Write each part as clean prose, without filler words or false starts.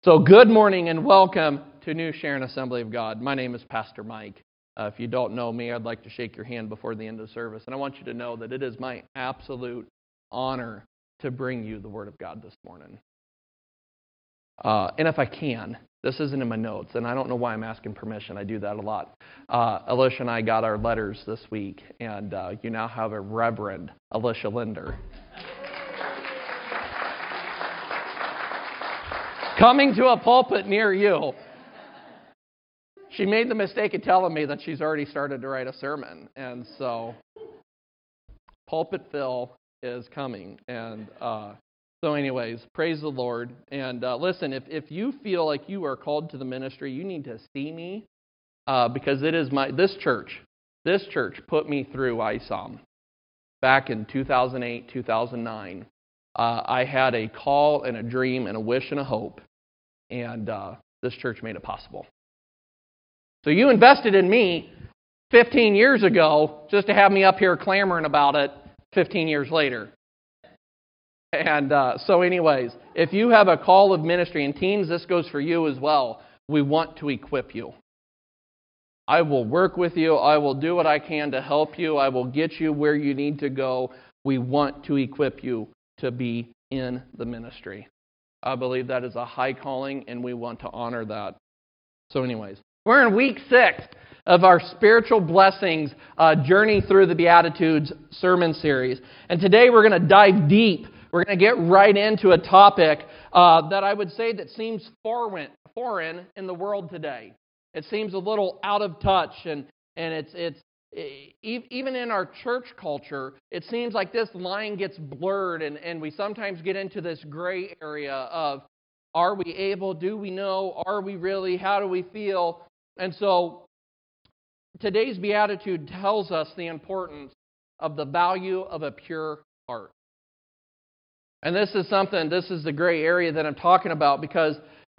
So good morning and welcome to New Sharon Assembly of God. My name is Pastor Mike. If you don't know me, I'd like to shake your hand before the end of the service. And I want you to know that it is my absolute honor to bring you the Word of God this morning. And if I can, this isn't in my notes, and I don't know why I'm asking permission. I do that a lot. Alicia and I got our letters this week, and you now have a Reverend Alicia Linder. Coming to a pulpit near you. She made the mistake of telling me that she's already started to write a sermon. And so, Pulpit Phil is coming. And so anyways, praise the Lord. And listen, if you feel like you are called to the ministry, you need to see me. Because it is this church put me through ISOM back in 2008, 2009. I had a call and a dream and a wish and a hope, and this church made it possible. So you invested in me 15 years ago just to have me up here clamoring about it 15 years later. And so anyways, if you have a call of ministry, and teens, this goes for you as well, we want to equip you. I will work with you. I will do what I can to help you. I will get you where you need to go. We want to equip you to be in the ministry. I believe that is a high calling, and we want to honor that. So anyways, we're in week 6 of our Spiritual Blessings Journey Through the Beatitudes sermon series. And today we're going to dive deep. We're going to get right into a topic that I would say that seems foreign in the world today. It seems a little out of touch, and it's even in our church culture, it seems like this line gets blurred, and we sometimes get into this gray area of, are we able, do we know, are we really, how do we feel? And so today's Beatitude tells us the importance of the value of a pure heart. And this is the gray area that I'm talking about, because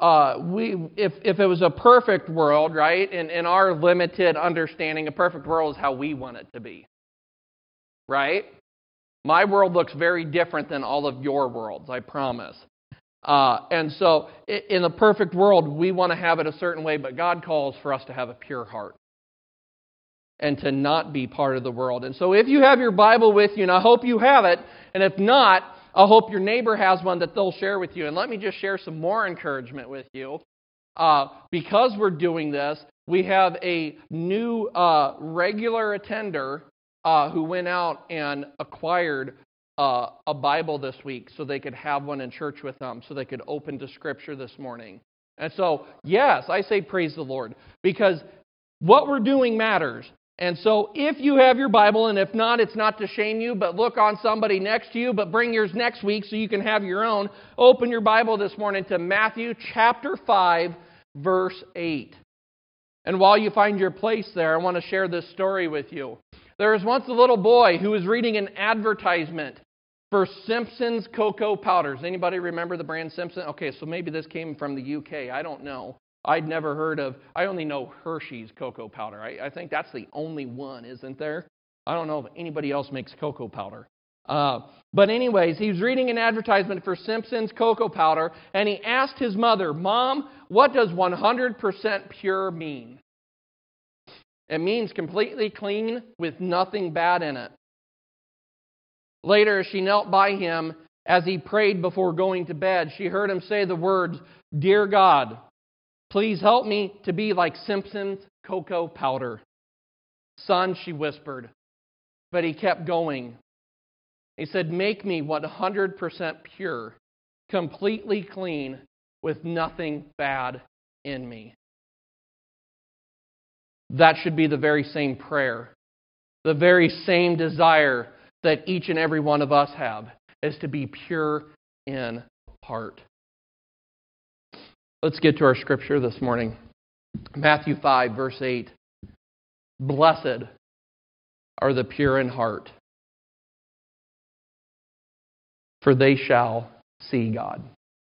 if it was a perfect world, right, in our limited understanding, a perfect world is how we want it to be, right? My world looks very different than all of your worlds, I promise. And so in the perfect world, we want to have it a certain way, but God calls for us to have a pure heart and to not be part of the world. And so if you have your Bible with you, and I hope you have it, and if not, I hope your neighbor has one that they'll share with you. And let me just share some more encouragement with you. Because we're doing this, we have a new regular attender who went out and acquired a Bible this week so they could have one in church with them, so they could open to Scripture this morning. And so, yes, I say praise the Lord, because what we're doing matters. And so if you have your Bible, and if not, it's not to shame you, but look on somebody next to you, but bring yours next week so you can have your own. Open your Bible this morning to Matthew chapter 5, verse 8. And while you find your place there, I want to share this story with you. There was once a little boy who was reading an advertisement for Simpson's cocoa powders. Anybody remember the brand Simpson? Okay, so maybe this came from the UK. I don't know. I'd never heard of, I only know Hershey's cocoa powder. I think that's the only one, isn't there? I don't know if anybody else makes cocoa powder. But anyways, he was reading an advertisement for Simpson's cocoa powder, and he asked his mother, "Mom, what does 100% pure mean?" It means completely clean with nothing bad in it. Later, as she knelt by him as he prayed before going to bed, she heard him say the words, "Dear God, please help me to be like Simpson's cocoa powder." "Son," she whispered. But he kept going. He said, "Make me 100% pure, completely clean, with nothing bad in me." That should be the very same prayer, the very same desire that each and every one of us have, is to be pure in heart. Let's get to our scripture this morning. Matthew 5, verse 8. Blessed are the pure in heart, for they shall see God.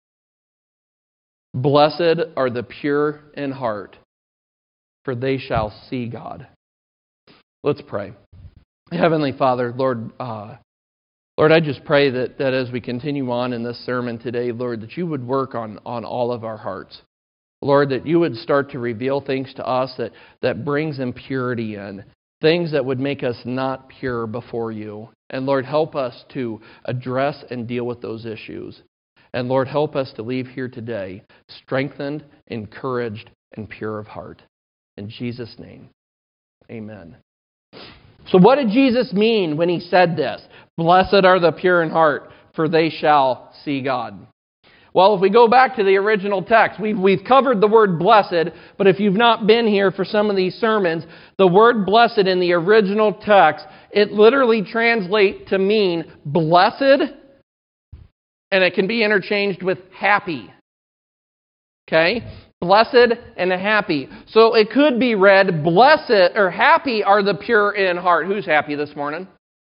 Blessed are the pure in heart, for they shall see God. Let's pray. Heavenly Father, Lord, Lord, I just pray that as we continue on in this sermon today, Lord, that you would work on all of our hearts. Lord, that you would start to reveal things to us that brings impurity in, things that would make us not pure before you. And Lord, help us to address and deal with those issues. And Lord, help us to leave here today strengthened, encouraged, and pure of heart. In Jesus' name, amen. So what did Jesus mean when he said this? Blessed are the pure in heart, for they shall see God. Well, if we go back to the original text, we've covered the word blessed, but if you've not been here for some of these sermons, the word blessed in the original text, it literally translates to mean blessed, and it can be interchanged with happy. Okay? Blessed and happy. So it could be read, blessed or happy are the pure in heart. Who's happy this morning?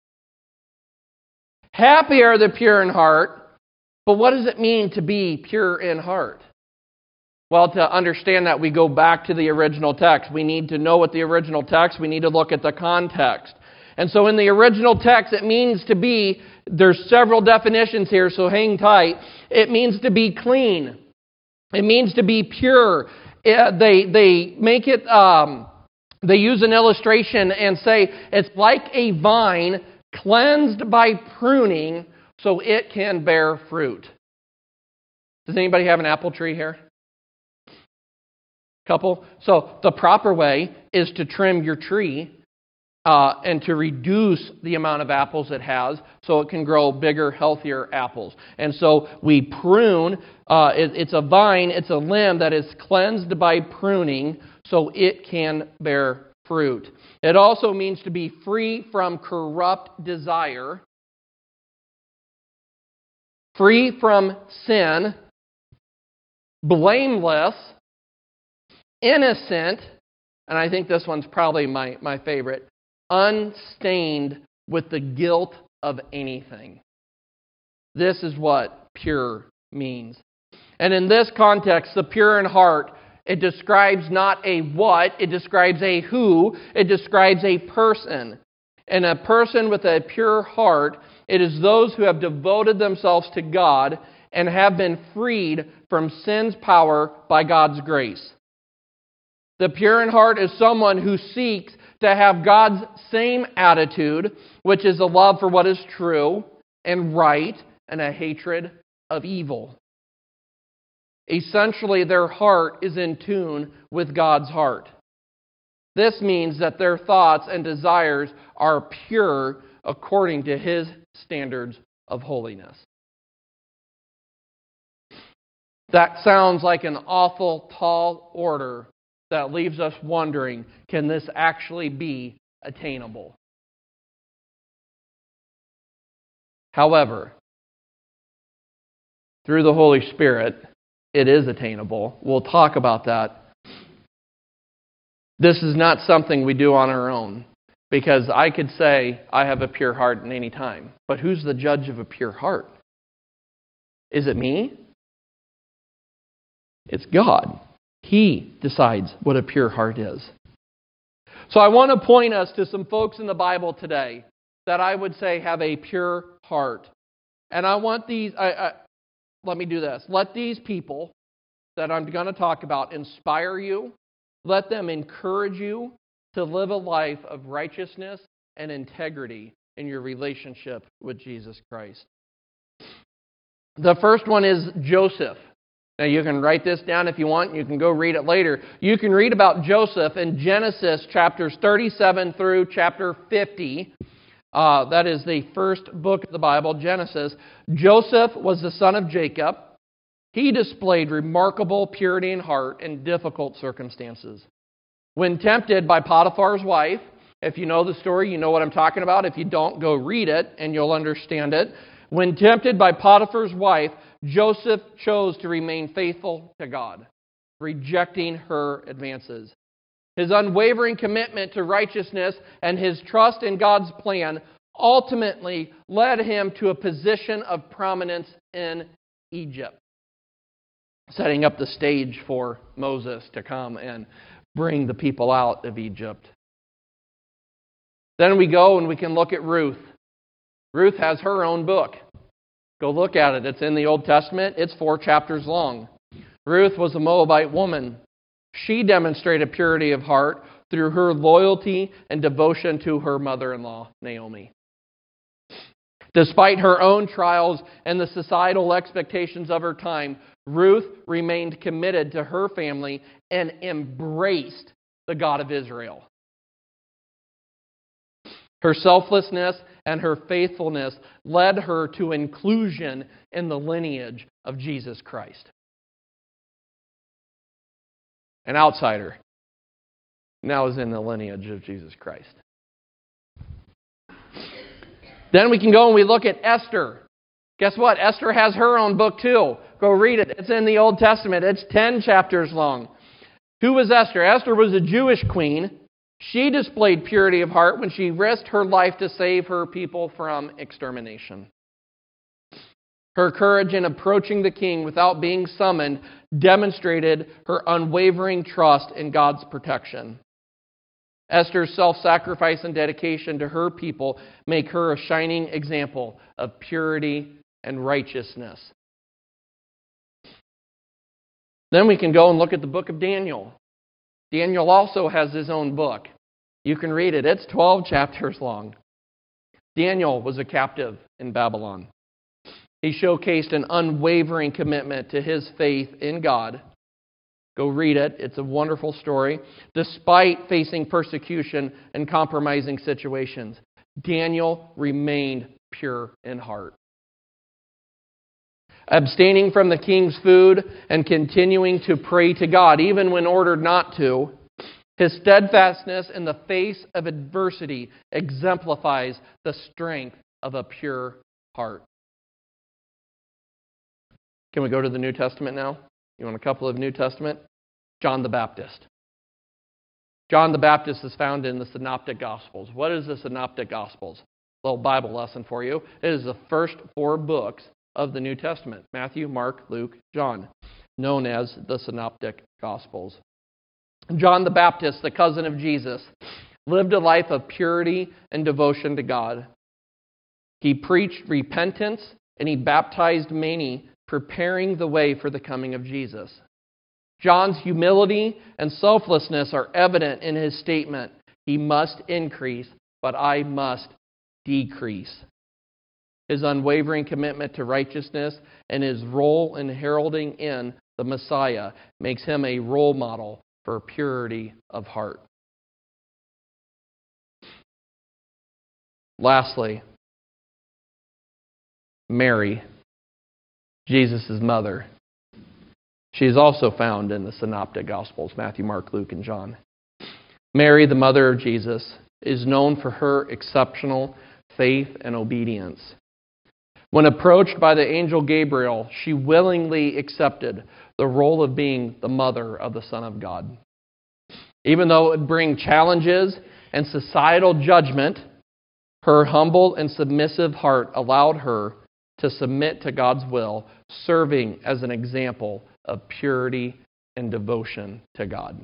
Happy are the pure in heart. But what does it mean to be pure in heart? Well, to understand that, we go back to the original text. We need to know what the original text, we need to look at the context. And so in the original text, it means to be, there's several definitions here, so hang tight. It means to be clean. It means to be pure. They make it, they use an illustration and say it's like a vine cleansed by pruning so it can bear fruit. Does anybody have an apple tree here? Couple? So the proper way is to trim your tree and to reduce the amount of apples it has so it can grow bigger, healthier apples. And so we prune. It's a vine, it's a limb that is cleansed by pruning so it can bear fruit. It also means to be free from corrupt desire, free from sin, blameless, innocent, and I think this one's probably my favorite, unstained with the guilt of anything. This is what pure means. And in this context, the pure in heart, it describes not a what, it describes a who, it describes a person. And a person with a pure heart, it is those who have devoted themselves to God and have been freed from sin's power by God's grace. The pure in heart is someone who seeks to have God's same attitude, which is a love for what is true and right and a hatred of evil. Essentially, their heart is in tune with God's heart. This means that their thoughts and desires are pure according to His standards of holiness. That sounds like an awful tall order that leaves us wondering, can this actually be attainable? However, through the Holy Spirit, it is attainable. We'll talk about that. This is not something we do on our own, because I could say I have a pure heart at any time. But who's the judge of a pure heart? Is it me? It's God. He decides what a pure heart is. So I want to point us to some folks in the Bible today that I would say have a pure heart. And I want these, let me do this. Let these people that I'm going to talk about inspire you. Let them encourage you to live a life of righteousness and integrity in your relationship with Jesus Christ. The first one is Joseph. Now, you can write this down if you want. You can go read it later. You can read about Joseph in Genesis chapters 37 through chapter 50. That is the first book of the Bible, Genesis. Joseph was the son of Jacob. He displayed remarkable purity in heart in difficult circumstances. When tempted by Potiphar's wife, if you know the story, you know what I'm talking about. If you don't, go read it and you'll understand it. When tempted by Potiphar's wife, Joseph chose to remain faithful to God, rejecting her advances. His unwavering commitment to righteousness and his trust in God's plan ultimately led him to a position of prominence in Egypt, setting up the stage for Moses to come and bring the people out of Egypt. Then we go and we can look at Ruth. Ruth has her own book. Go look at it. It's in the Old Testament. It's 4 chapters long. Ruth was a Moabite woman. She demonstrated purity of heart through her loyalty and devotion to her mother-in-law, Naomi. Despite her own trials and the societal expectations of her time, Ruth remained committed to her family and embraced the God of Israel. Her selflessness and her faithfulness led her to inclusion in the lineage of Jesus Christ. An outsider now is in the lineage of Jesus Christ. Then we can go and we look at Esther. Guess what? Esther has her own book too. Go read it. It's in the Old Testament. It's 10 chapters long. Who was Esther? Esther was a Jewish queen. She displayed purity of heart when she risked her life to save her people from extermination. Her courage in approaching the king without being summoned demonstrated her unwavering trust in God's protection. Esther's self-sacrifice and dedication to her people make her a shining example of purity and righteousness. Then we can go and look at the book of Daniel. Daniel also has his own book. You can read it. It's 12 chapters long. Daniel was a captive in Babylon. He showcased an unwavering commitment to his faith in God. Go read it. It's a wonderful story. Despite facing persecution and compromising situations, Daniel remained pure in heart. Abstaining from the king's food and continuing to pray to God, even when ordered not to, his steadfastness in the face of adversity exemplifies the strength of a pure heart. Can we go to the New Testament now? You want a couple of New Testament? John the Baptist. John the Baptist is found in the Synoptic Gospels. What is the Synoptic Gospels? A little Bible lesson for you. It is the first 4 books of the New Testament. Matthew, Mark, Luke, John. Known as the Synoptic Gospels. John the Baptist, the cousin of Jesus, lived a life of purity and devotion to God. He preached repentance and he baptized many, preparing the way for the coming of Jesus. John's humility and selflessness are evident in his statement, "He must increase, but I must decrease." His unwavering commitment to righteousness and his role in heralding in the Messiah makes him a role model for purity of heart. Lastly, Mary, Jesus' mother. She is also found in the Synoptic Gospels, Matthew, Mark, Luke, and John. Mary, the mother of Jesus, is known for her exceptional faith and obedience. When approached by the angel Gabriel, she willingly accepted the role of being the mother of the Son of God. Even though it would bring challenges and societal judgment, her humble and submissive heart allowed her to submit to God's will, serving as an example of purity and devotion to God.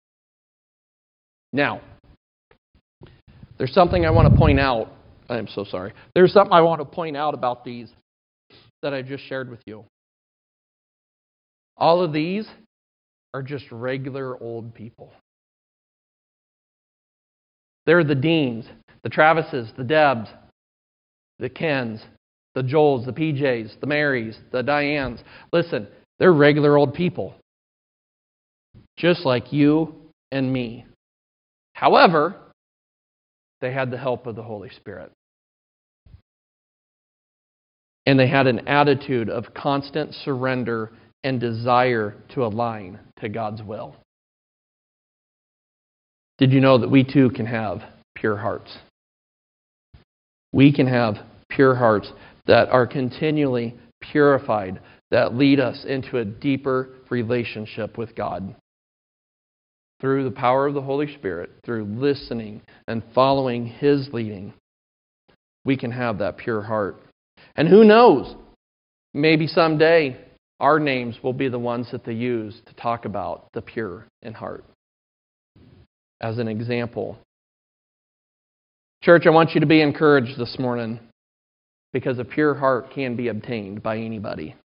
Now, there's something I want to point out. I'm so sorry. There's something I want to point out about these that I just shared with you. All of these are just regular old people. They're the Deans, the Travises, the Debs, the Kens, the Joels, the PJs, the Marys, the Dianes. Listen, they're regular old people. Just like you and me. However, they had the help of the Holy Spirit. And they had an attitude of constant surrender and desire to align to God's will. Did you know that we too can have pure hearts? We can have pure hearts that are continually purified, that lead us into a deeper relationship with God. Through the power of the Holy Spirit, through listening and following His leading, we can have that pure heart. And who knows, maybe someday our names will be the ones that they use to talk about the pure in heart. As an example. Church, I want you to be encouraged this morning. because a pure heart can be obtained by anybody.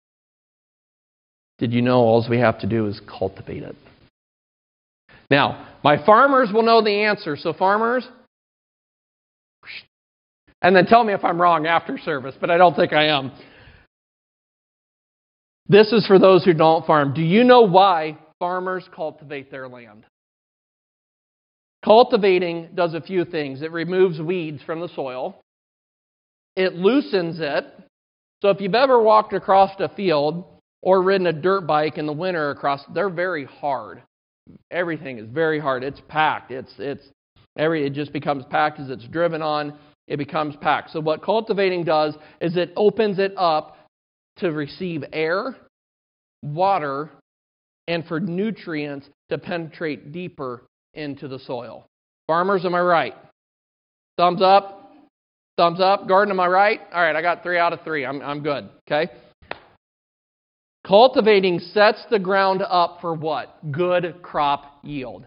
Did you know all we have to do is cultivate it? Now, my farmers will know the answer. So farmers, and then tell me if I'm wrong after service, but I don't think I am. This is for those who don't farm. Do you know why farmers cultivate their land? Cultivating does a few things. It removes weeds from the soil. It loosens it. So if you've ever walked across a field or ridden a dirt bike in the winter across, they're very hard. Everything is very hard. It's packed. It just becomes packed as it's driven on. It becomes packed. So what cultivating does is it opens it up to receive air, water, and for nutrients to penetrate deeper into the soil. Farmers, am I right? Thumbs up. Thumbs up. Garden, am I right? All right, I got 3 out of 3. I'm good. Okay. Cultivating sets the ground up for what? Good crop yield.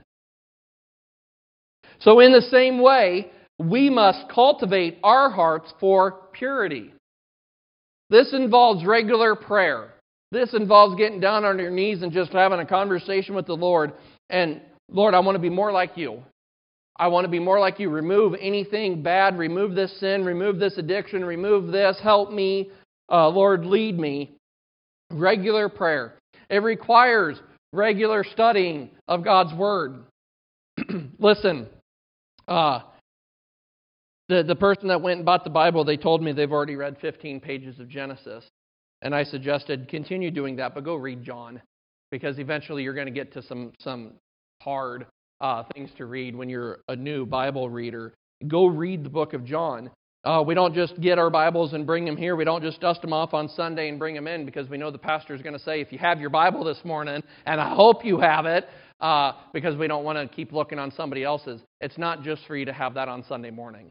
So in the same way, we must cultivate our hearts for purity. This involves regular prayer. This involves getting down on your knees and just having a conversation with the Lord. And Lord, I want to be more like you. I want to be more like you. Remove anything bad. Remove this sin. Remove this addiction. Remove this. Help me. Lord, lead me. Regular prayer. It requires regular studying of God's Word. Listen, the person that went and bought the Bible, they told me they've already read 15 pages of Genesis. And I suggested continue doing that, but go read John. Because eventually you're going to get to some hard things to read when you're a new Bible reader. Go read the book of John. We don't just get our Bibles and bring them here. We don't just dust them off on Sunday and bring them in because we know the pastor is going to say, if you have your Bible this morning, and I hope you have it, because we don't want to keep looking on somebody else's. It's not just for you to have that on Sunday morning.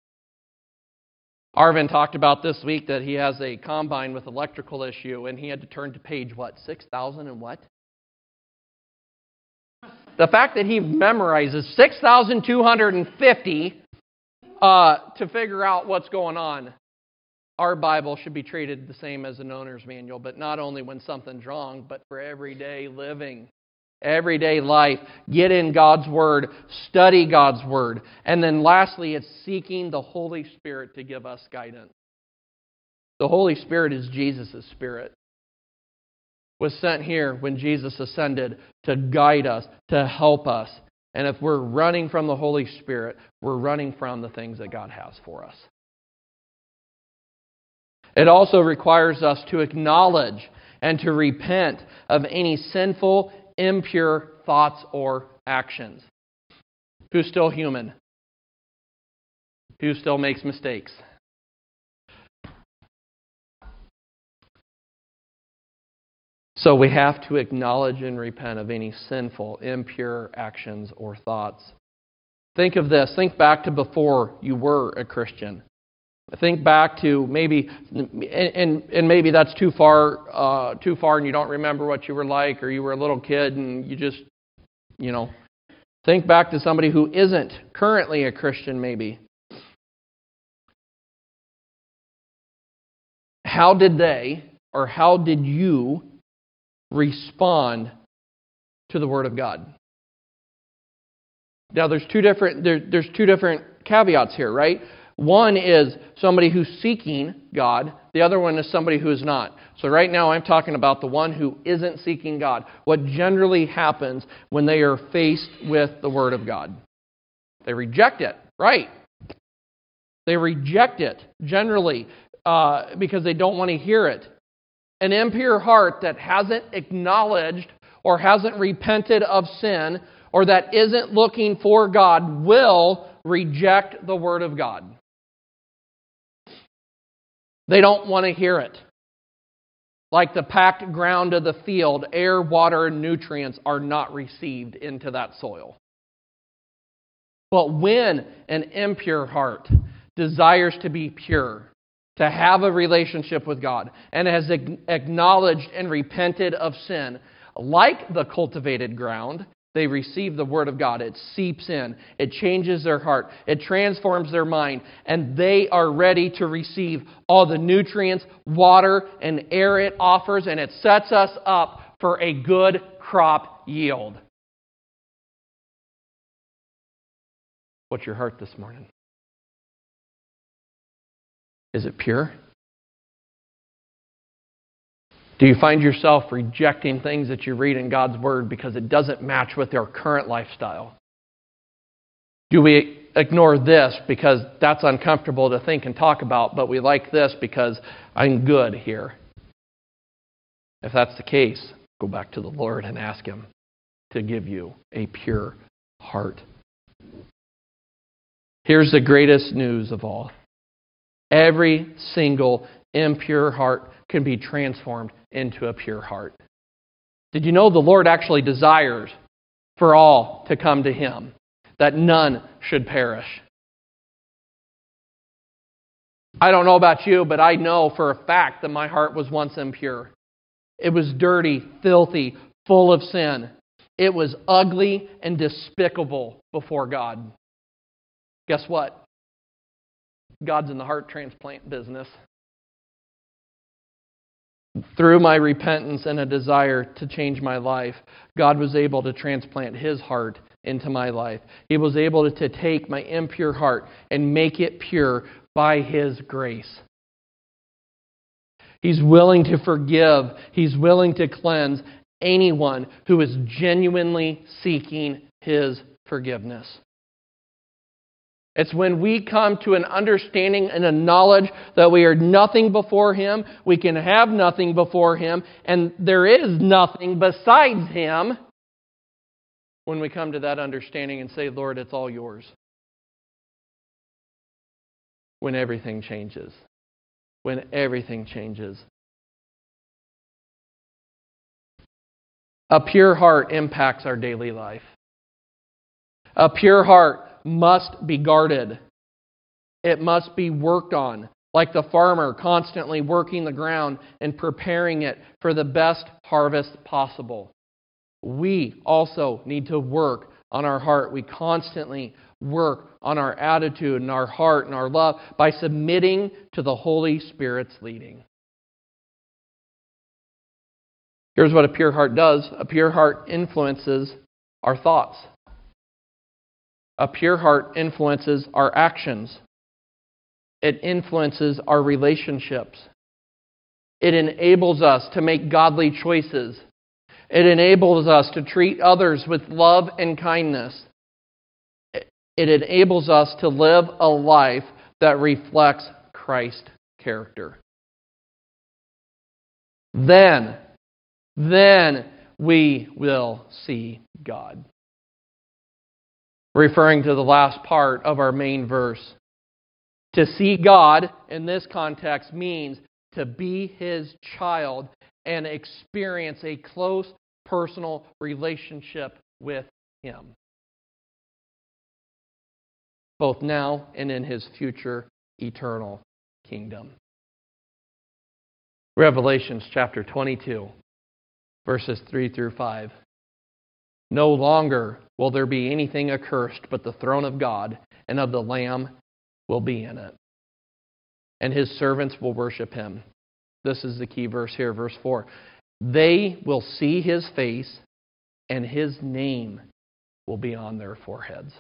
Arvin talked about this week that he has a combine with electrical issue, and he had to turn to page, 6,000 and what? The fact that he memorizes 6,250 to figure out what's going on. Our Bible should be treated the same as an owner's manual, but not only when something's wrong, but for everyday living, everyday life. Get in God's Word, study God's Word. And then lastly, it's seeking the Holy Spirit to give us guidance. The Holy Spirit is Jesus' Spirit. Was sent here when Jesus ascended to guide us, to help us. And if we're running from the Holy Spirit, we're running from the things that God has for us. It also requires us to acknowledge and to repent of any sinful, impure thoughts or actions. Who's still human? Who still makes mistakes? So we have to acknowledge and repent of any sinful, impure actions or thoughts. Think of this. Think back to before you were a Christian. Think back to maybe, and maybe that's too far, and you don't remember what you were like, or you were a little kid and you just, think back to somebody who isn't currently a Christian maybe. How did they, or how did you respond to the Word of God? Now, there's two different caveats here, right? One is somebody who's seeking God. The other one is somebody who is not. So right now I'm talking about the one who isn't seeking God. What generally happens when they are faced with the Word of God? They reject it, right? They reject it generally because they don't want to hear it. An impure heart that hasn't acknowledged or hasn't repented of sin or that isn't looking for God will reject the Word of God. They don't want to hear it. Like the packed ground of the field, air, water, and nutrients are not received into that soil. But when an impure heart desires to be pure, to have a relationship with God, and has acknowledged and repented of sin, like the cultivated ground, they receive the Word of God. It seeps in. It changes their heart. It transforms their mind. And they are ready to receive all the nutrients, water, and air it offers. And it sets us up for a good crop yield. What's your heart this morning? Is it pure? Do you find yourself rejecting things that you read in God's Word because it doesn't match with your current lifestyle? Do we ignore this because that's uncomfortable to think and talk about, but we like this because I'm good here? If that's the case, go back to the Lord and ask Him to give you a pure heart. Here's the greatest news of all. Every single impure heart can be transformed into a pure heart. Did you know the Lord actually desires for all to come to Him, that none should perish? I don't know about you, but I know for a fact that my heart was once impure. It was dirty, filthy, full of sin. It was ugly and despicable before God. Guess what? God's in the heart transplant business. Through my repentance and a desire to change my life, God was able to transplant His heart into my life. He was able to take my impure heart and make it pure by His grace. He's willing to forgive. He's willing to cleanse anyone who is genuinely seeking His forgiveness. It's when we come to an understanding and a knowledge that we are nothing before Him, we can have nothing before Him, and there is nothing besides Him. When we come to that understanding and say, Lord, it's all yours. When everything changes. When everything changes. A pure heart impacts our daily life. A pure heart must be guarded. It must be worked on, like the farmer constantly working the ground and preparing it for the best harvest possible. We also need to work on our heart. We constantly work on our attitude and our heart and our love by submitting to the Holy Spirit's leading. Here's what a pure heart does. A pure heart influences our thoughts. A pure heart influences our actions. It influences our relationships. It enables us to make godly choices. It enables us to treat others with love and kindness. It enables us to live a life that reflects Christ's character. Then we will see God. Referring to the last part of our main verse. To see God in this context means to be His child and experience a close personal relationship with Him. Both now and in His future eternal kingdom. Revelations chapter 22, verses 3 through 5. No longer will there be anything accursed, but the throne of God and of the Lamb will be in it. And His servants will worship Him. This is the key verse here, verse 4. They will see His face, and His name will be on their foreheads.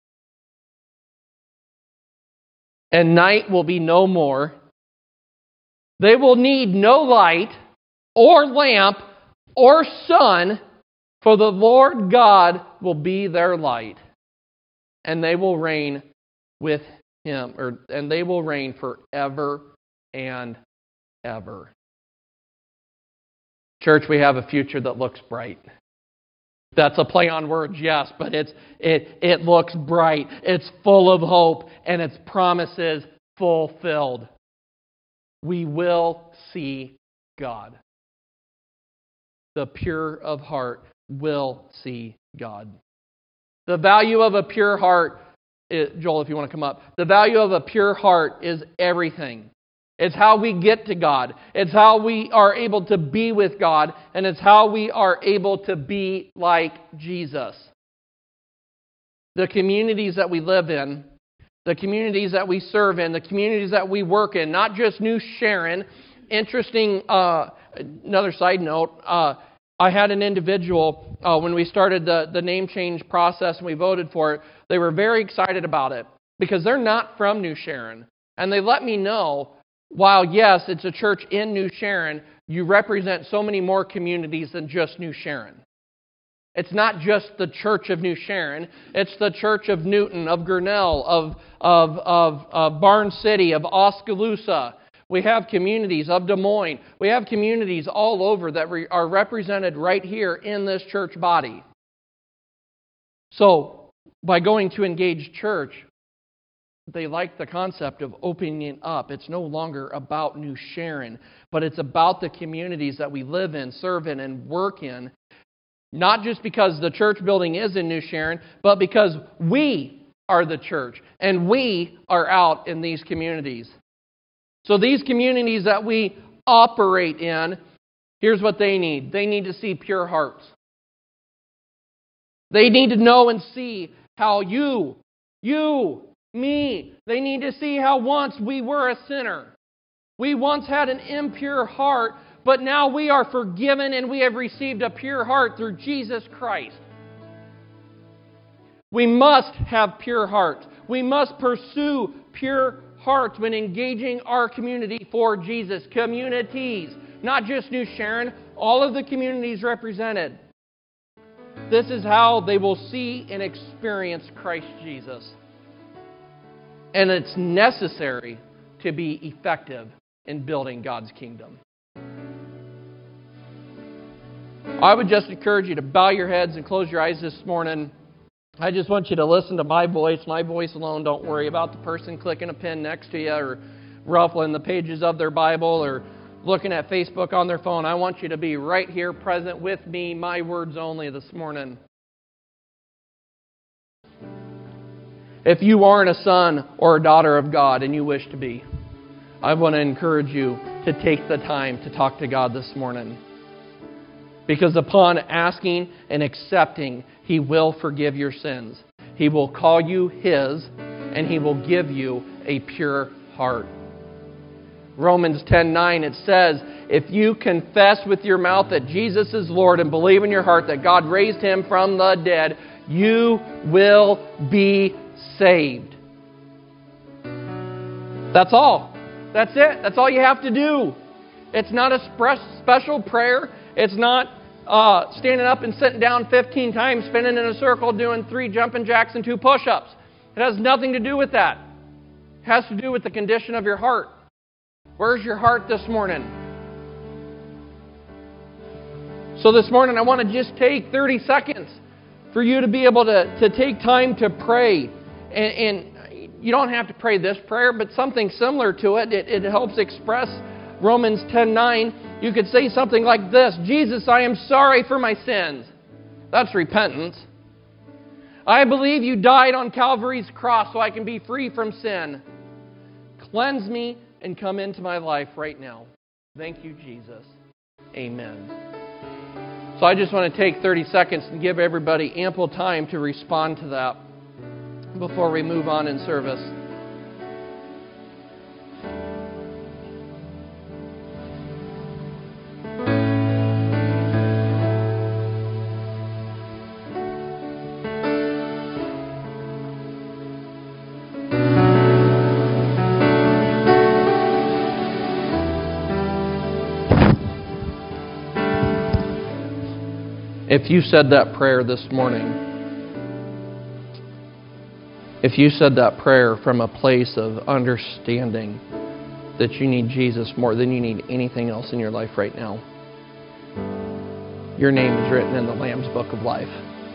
And night will be no more. They will need no light or lamp or sun, for the Lord God will be their light, and they will reign with Him, and they will reign forever and ever. Church, we have a future that looks bright. That's a play on words, yes, but it looks bright. It's full of hope, and its promises fulfilled. We will see God. The pure of heart will see God. The value of a pure heart, Joel, if you want to come up, the value of a pure heart is everything. It's how we get to God. It's how we are able to be with God. And it's how we are able to be like Jesus. The communities that we live in, the communities that we serve in, the communities that we work in, not just New Sharon. Interesting, another side note, I had an individual, when we started the name change process and we voted for it, they were very excited about it because they're not from New Sharon. And they let me know, while yes, it's a church in New Sharon, you represent so many more communities than just New Sharon. It's not just the Church of New Sharon. It's the Church of Newton, of Grinnell, of Barn City, of Oskaloosa. We have communities of Des Moines. We have communities all over that are represented right here in this church body. So, by going to Engage Church, they like the concept of opening it up. It's no longer about New Sharon, but it's about the communities that we live in, serve in, and work in. Not just because the church building is in New Sharon, but because we are the church, and we are out in these communities. So these communities that we operate in, here's what they need. They need to see pure hearts. They need to know and see how you, me, they need to see how once we were a sinner. We once had an impure heart, but now we are forgiven and we have received a pure heart through Jesus Christ. We must have pure hearts. We must pursue pure hearts when engaging our community for Jesus. Communities, not just New Sharon, all of the communities represented. This is how they will see and experience Christ Jesus. And it's necessary to be effective in building God's kingdom. I would just encourage you to bow your heads and close your eyes this morning. I just want you to listen to my voice alone. Don't worry about the person clicking a pen next to you or ruffling the pages of their Bible or looking at Facebook on their phone. I want you to be right here present with me, my words only this morning. If you aren't a son or a daughter of God and you wish to be, I want to encourage you to take the time to talk to God this morning. Because upon asking and accepting, He will forgive your sins. He will call you His, and He will give you a pure heart. Romans 10:9, it says, if you confess with your mouth that Jesus is Lord and believe in your heart that God raised Him from the dead, you will be saved. That's all. That's it. That's all you have to do. It's not a special prayer. It's not standing up and sitting down 15 times, spinning in a circle, doing 3 jumping jacks and 2 push-ups. It has nothing to do with that. It has to do with the condition of your heart. Where's your heart this morning? So this morning I want to just take 30 seconds for you to be able to take time to pray. And you don't have to pray this prayer, but something similar to it. It helps express Romans 10:9. You could say something like this: Jesus, I am sorry for my sins. That's repentance. I believe you died on Calvary's cross so I can be free from sin. Cleanse me and come into my life right now. Thank you, Jesus. Amen. So I just want to take 30 seconds and give everybody ample time to respond to that before we move on in service. If you said that prayer this morning, if you said that prayer from a place of understanding that you need Jesus more than you need anything else in your life right now, your name is written in the Lamb's Book of Life.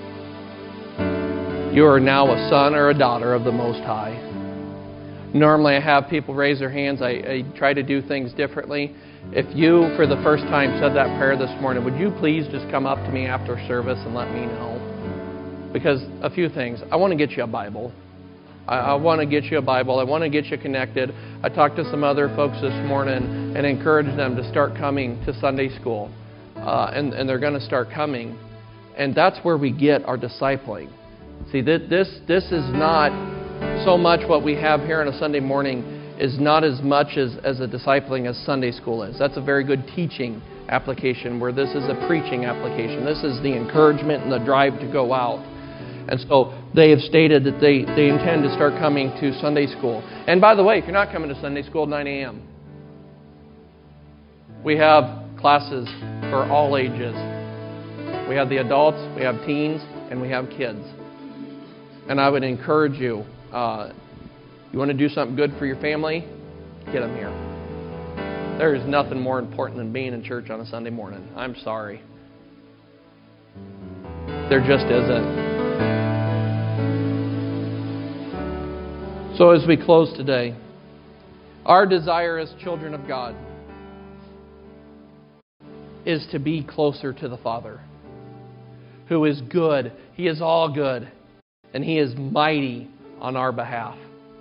You are now a son or a daughter of the Most High. Normally I have people raise their hands. I try to do things differently. If you, for the first time, said that prayer this morning, would you please just come up to me after service and let me know? Because a few things. I want to get you a Bible. I want to get you a Bible. I want to get you connected. I talked to some other folks this morning and encouraged them to start coming to Sunday school. And they're going to start coming. And that's where we get our discipling. See, this is not so much what we have here on a Sunday morning is not as much as a discipling as Sunday school is. That's a very good teaching application, where this is a preaching application. This is the encouragement and the drive to go out. And so they have stated that they intend to start coming to Sunday school. And by the way, if you're not coming to Sunday school at 9 a.m., we have classes for all ages. We have the adults, we have teens, and we have kids. And I would encourage you, you want to do something good for your family, get them here. There is nothing more important than being in church on a Sunday morning. I'm sorry. There just isn't. So as we close today, our desire as children of God is to be closer to the Father, who is good. He is all good, and He is mighty on our behalf.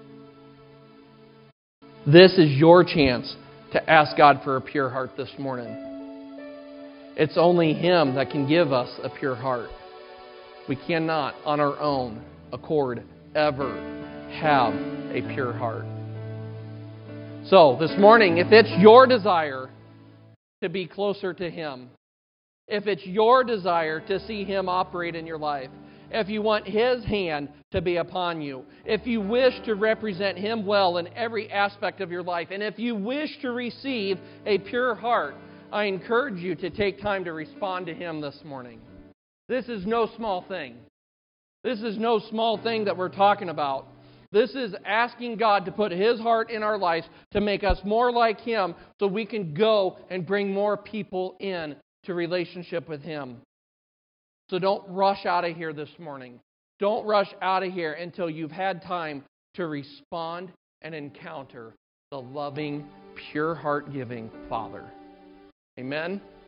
This is your chance to ask God for a pure heart this morning. It's only Him that can give us a pure heart. We cannot, on our own accord, ever have a pure heart. So, this morning, if it's your desire to be closer to Him, if it's your desire to see Him operate in your life, if you want His hand to be upon you, if you wish to represent Him well in every aspect of your life, and if you wish to receive a pure heart, I encourage you to take time to respond to Him this morning. This is no small thing. This is no small thing that we're talking about. This is asking God to put His heart in our lives to make us more like Him so we can go and bring more people in to relationship with Him. So don't rush out of here this morning. Don't rush out of here until you've had time to respond and encounter the loving, pure heart-giving Father. Amen?